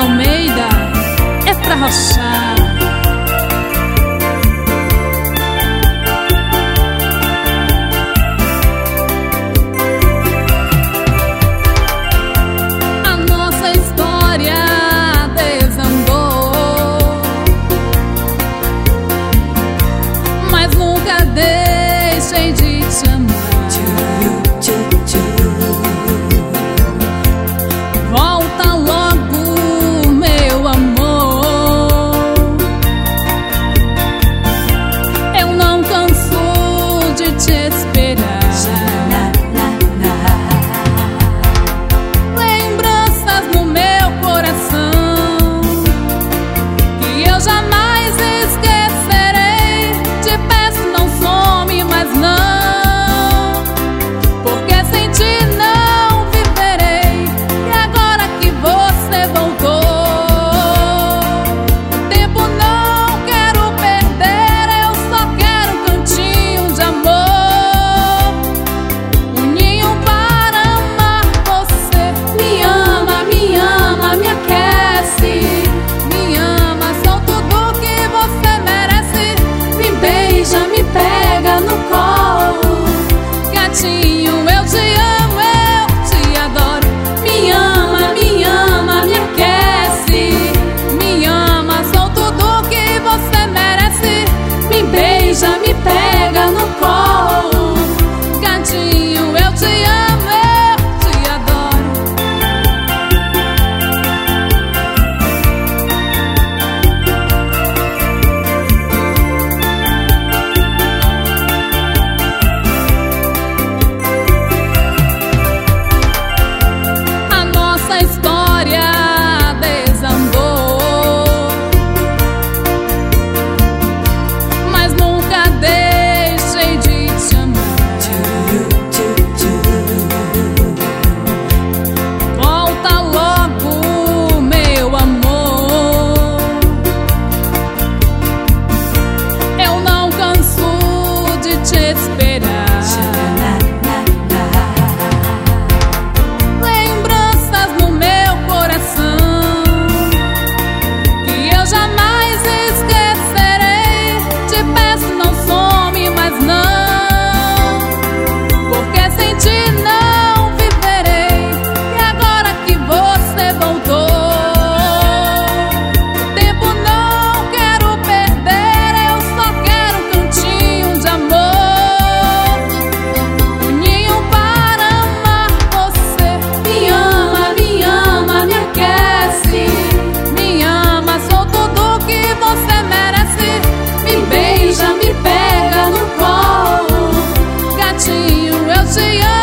Almeida é pra rochar. A nossa história desandou, mas nunca deixei de te amar. Volta logo, meu amor. Eu não canso de te esperar. Lembranças no meu coração que eu jamais esquecerei. Te peço, não some mais não, porque sem ti não viverei. E agora que você voltou, o tempo não quero perder. Eu só quero um cantinho de amor, um ninho para amar você. Me ama, me aquece. Me ama, sou tudo que você merece. Me beija, me pega no colo. Gatinho, eu te amo, eu te adoro. Me ama, me aquece. Me ama, sou tudo que você merece. Me beija, me pega no colo. Gatinho, eu te amo, eu te adoro. A nossa história desandou, mas nunca deixei de te amar. Volta logo, meu amor. Eu não canso de te esperar. Lembranças no meu coração que eu jamais esquecerei. Te peço, não some mais não, porque sem ti não viverei. E agora que você voltou, o tempo não quero perder. Eu só quero um cantinho de amor, um ninho para amar você. Me ama, me aquece. Me ama, sou tudo que você merece. Me beija, me pega no colo. Gatinho, eu te amo.